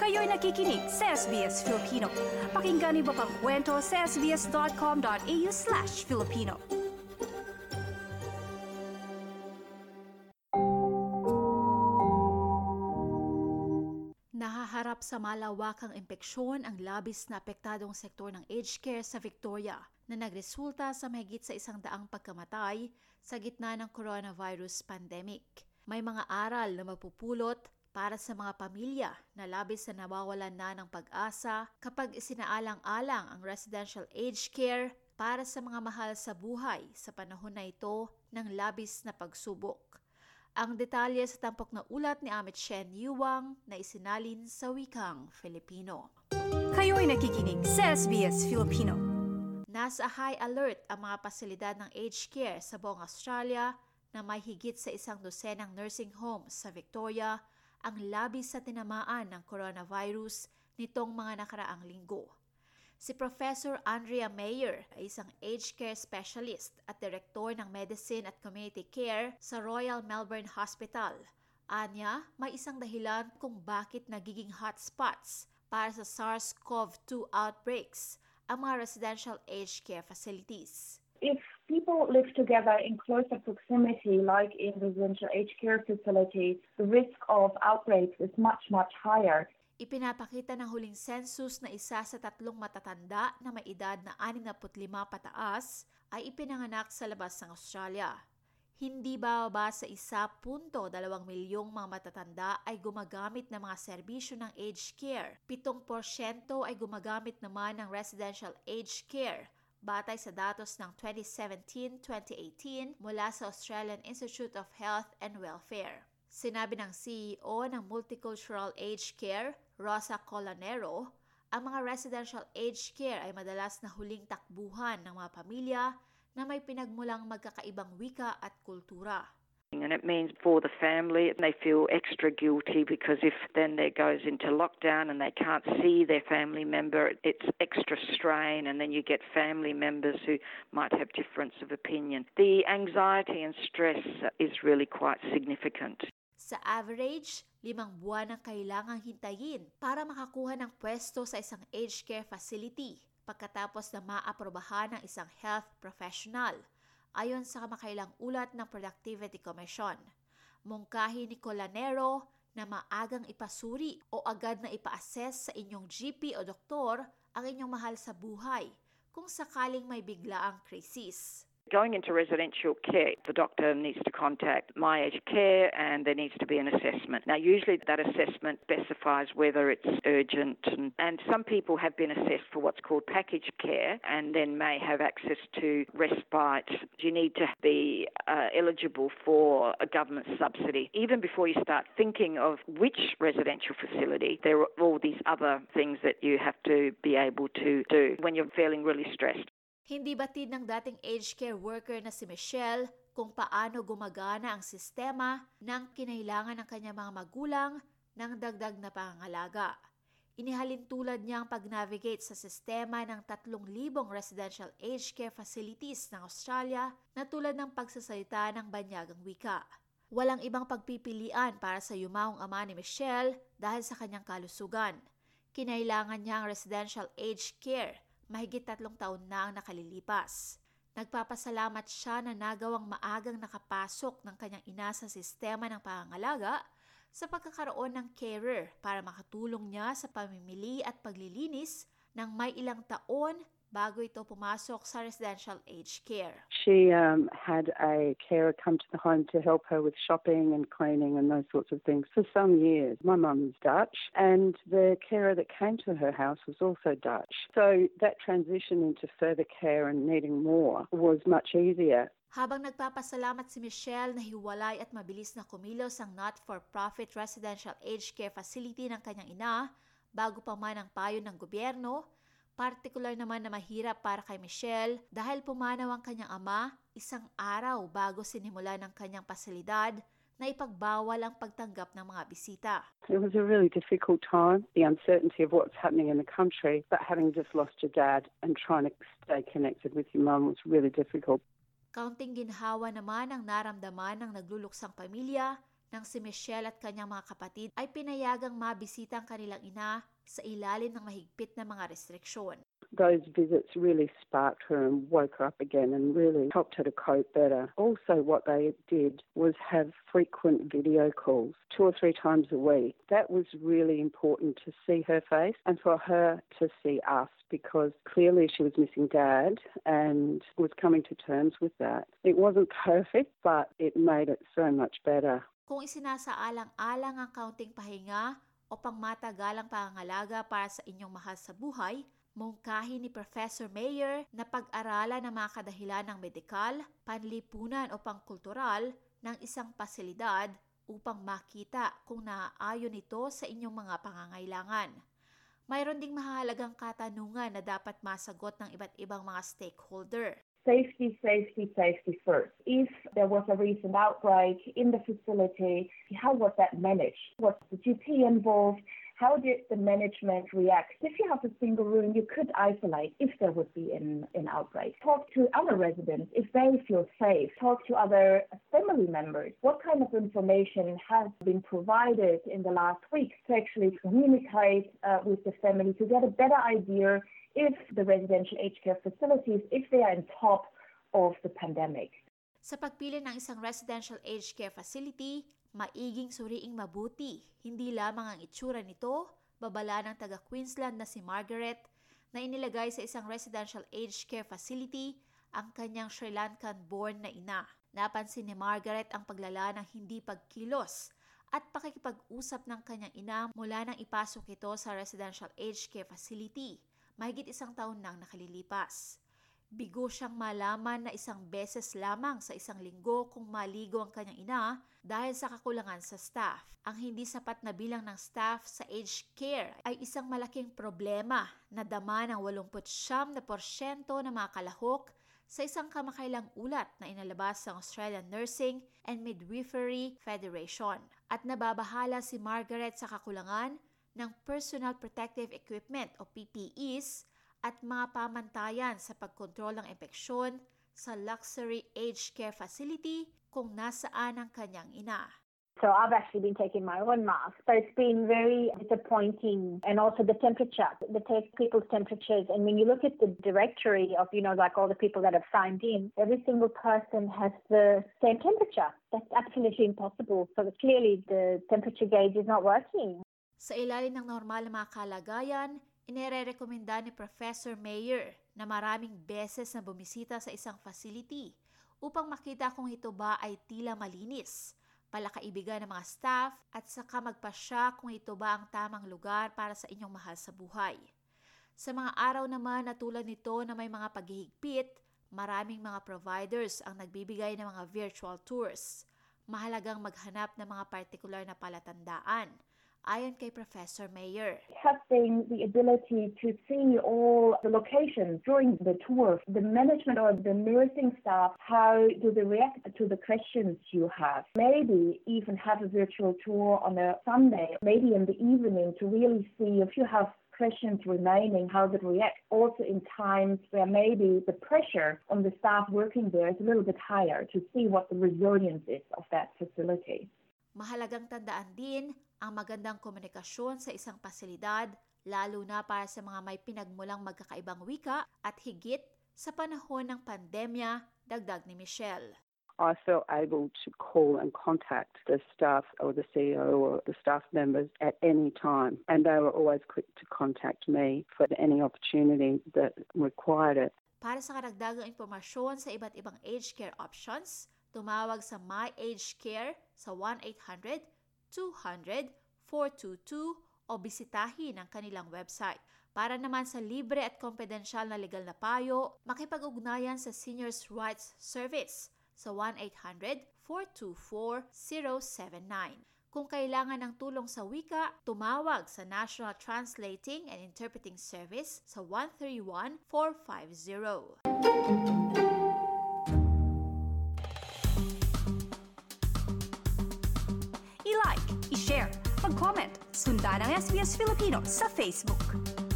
Kayo'y nakikinig sa SBS Filipino. Pakinggan niyo pa ang kwento sa sbs.com.au/Filipino. Nahaharap sa malawakang impeksyon ang labis na apektadong sektor ng aged care sa Victoria na nagresulta sa mahigit sa 100 pagkamatay sa gitna ng coronavirus pandemic. May mga aral na mapupulot para sa mga pamilya na labis na nawawalan na ng pag-asa kapag isinaalang-alang ang residential aged care para sa mga mahal sa buhay sa panahon na ito ng labis na pagsubok. Ang detalye sa tampok na ulat ni Amit Shen Yuwang na isinalin sa wikang Filipino. Kayo'y nakikinig sa SBS Filipino. Nasa high alert ang mga pasilidad ng aged care sa buong Australia na may higit sa 100 nursing homes sa Victoria ang labis sa tinamaan ng coronavirus nitong mga nakaraang linggo. Si Professor Andrea Mayer ay isang aged care specialist at direktor ng medicine at community care sa Royal Melbourne Hospital. Anya, may isang dahilan kung bakit nagiging hotspots para sa SARS-CoV-2 outbreaks ang mga residential aged care facilities. If people live together in closer proximity, like in residential aged care facilities, the risk of outbreaks is much, much higher. Ipinapakita ng huling census na isa sa 3 matatanda na may edad na 65 pataas ay ipinanganak sa labas ng Australia. Hindi bababa sa 1.2 milyong mga matatanda ay gumagamit ng mga serbisyo ng aged care. 7% ay gumagamit naman ng residential aged care, batay sa datos ng 2017-2018 mula sa Australian Institute of Health and Welfare. Sinabi ng CEO ng Multicultural Aged Care, Rosa Colanero, ang mga residential aged care ay madalas na huling takbuhan ng mga pamilya na may pinagmulang magkakaibang wika at kultura. And it means for the family, they feel extra guilty because if then there goes into lockdown and they can't see their family member, it's extra strain, and then you get family members who might have difference of opinion. The anxiety and stress is really quite significant. Sa average, 5 buwan ang kailangang hintayin para makakuha ng pwesto sa isang aged care facility pagkatapos na maaprobahan ng isang health professional, ayon sa kamakailang ulat ng Productivity Commission. Mungkahi ni Colanero na maagang ipasuri o agad na ipa-assess sa inyong GP o doktor ang inyong mahal sa buhay kung sakaling may biglaang krisis. Going into residential care, the doctor needs to contact My Aged Care and there needs to be an assessment. Now, usually that assessment specifies whether it's urgent and some people have been assessed for what's called package care and then may have access to respite. You need to be eligible for a government subsidy. Even before you start thinking of which residential facility, there are all these other things that you have to be able to do when you're feeling really stressed. Hindi batid ng dating aged care worker na si Michelle kung paano gumagana ang sistema ng kinailangan ng kanyang mga magulang ng dagdag na pangangalaga. Inihalin tulad niya ang pag-navigate sa sistema ng 3,000 residential aged care facilities ng Australia na tulad ng pagsasalita ng banyagang wika. Walang ibang pagpipilian para sa yumaong ama ni Michelle dahil sa kanyang kalusugan. Kinailangan niya ang residential aged care mahigit 3 taon na ang nakalilipas. Nagpapasalamat siya na nagawang maagang nakapasok ng kanyang ina sa sistema ng pangangalaga sa pagkakaroon ng carer para makatulong niya sa pamimili at paglilinis ng may ilang taon bago ito pumasok sa residential aged care. She had a carer come to the home to help her with shopping and cleaning and those sorts of things for some years. My mum is Dutch and the carer that came to her house was also Dutch. So that transition into further care and needing more was much easier. Habang nagpapasalamat si Michelle na hiwalay at mabilis na kumilos ang not-for-profit residential aged care facility ng kanyang ina bago pa man ang payo ng gobyerno, partikular naman na mahirap para kay Michelle dahil pumanaw ang kanyang ama 1 araw bago sinimula ng kanyang pasilidad na ipagbawal ang pagtanggap ng mga bisita. It was a really difficult time, the uncertainty of what's happening in the country, but having just lost your dad and trying to stay connected with your mum was really difficult. Kaunting ginhawa naman ang naramdaman ng nagluluksang pamilya nang si Michelle at kanyang mga kapatid ay pinayagang mabisita ang kanilang ina sa ilalim ng mahigpit na mga restriksyon. Those visits really sparked her and woke her up again and really helped her to cope better. Also, what they did was have frequent video calls 2 or 3 times a week. That was really important to see her face and for her to see us, because clearly she was missing Dad and was coming to terms with that. It wasn't perfect, but it made it so much better. Kung isinasaalang-alang ang kaunting pahinga o pangmatagalang pangangalaga para sa inyong mahal sa buhay, mungkahi ni Professor Mayer na pag-aralan ang mga kadahilan ng medikal, panlipunan o pangkultural ng isang pasilidad upang makita kung naaayon ito sa inyong mga pangangailangan. Mayroon ding mahalagang katanungan na dapat masagot ng iba't ibang mga stakeholder. Safety, safety, safety first. If there was a recent outbreak in the facility, how was that managed? Was the GP involved? How did the management react? If you have a single room, you could isolate if there would be an outbreak. Talk to other residents if they feel safe. Talk to other family members. What kind of information has been provided in the last week to actually communicate with the family to get a better idea if the residential aged care facilities, if they are on top of the pandemic. Sa pagpili ng isang residential aged care facility, maiging suriing mabuti, hindi lamang ang itsura nito, babala ng taga-Queensland na si Margaret, na inilagay sa isang residential aged care facility ang kanyang Sri Lankan-born na ina. Napansin ni Margaret ang paglala ng hindi pagkilos at pakikipag-usap ng kanyang ina mula nang ipasok ito sa residential aged care facility, mahigit 1 taon nang nakalilipas. Bigo siyang malaman na 1 beses lamang sa 1 linggo kung maligo ang kanyang ina dahil sa kakulangan sa staff. Ang hindi sapat na bilang ng staff sa aged care ay isang malaking problema na dama ng 89% ng mga kalahok sa isang kamakailang ulat na inalabas ng Australian Nursing and Midwifery Federation. At nababahala si Margaret sa kakulangan ng personal protective equipment o PPEs at mga pamantayan sa pagkontrol ng impeksyon sa luxury aged care facility kung nasaan ang kanyang ina. So I've actually been taking my own mask, but it's been very disappointing. And also the temperature, they take people's temperatures. And when you look at the directory of, like all the people that have signed in, every single person has the same temperature. That's absolutely impossible. So clearly the temperature gauge is not working. Sa ilalim ng normal na mga kalagayan, inirerekomenda ni Professor Mayer na maraming beses na bumisita sa isang facility upang makita kung ito ba ay tila malinis, palakaibigan ng mga staff at saka magpasya kung ito ba ang tamang lugar para sa inyong mahal sa buhay. Sa mga araw naman na tulad nito na may mga paghihigpit, maraming mga providers ang nagbibigay ng mga virtual tours. Mahalagang maghanap ng mga partikular na palatandaan. Ayon kay Professor Mayer, having the ability to see all the locations during the tour, the management or the nursing staff, how do they react to the questions you have? Maybe even have a virtual tour on a Sunday, maybe in the evening, to really see if you have questions remaining, how they react. Also in times where maybe the pressure on the staff working there is a little bit higher, to see what the resilience is of that facility. Mahalagang tandaan din ang magandang komunikasyon sa isang pasilidad, lalo na para sa mga may pinagmulang magkakaibang wika at higit sa panahon ng pandemya, dagdag ni Michelle. I felt able to call and contact the staff or the CEO or the staff members at any time, and they were always quick to contact me for any opportunity that required it. Para sa karagdagang impormasyon sa iba't ibang aged care options, tumawag sa My Aged Care sa 1-800-200-422 o bisitahin ang kanilang website. Para naman sa libre at kompedensyal na legal na payo, makipag-ugnayan sa Seniors' Rights Service sa 1-800-424-079. Kung kailangan ng tulong sa wika, tumawag sa National Translating and Interpreting Service sa 131-450. I-like, i-share, mag-comment, sundan ang SBS Filipino sa Facebook.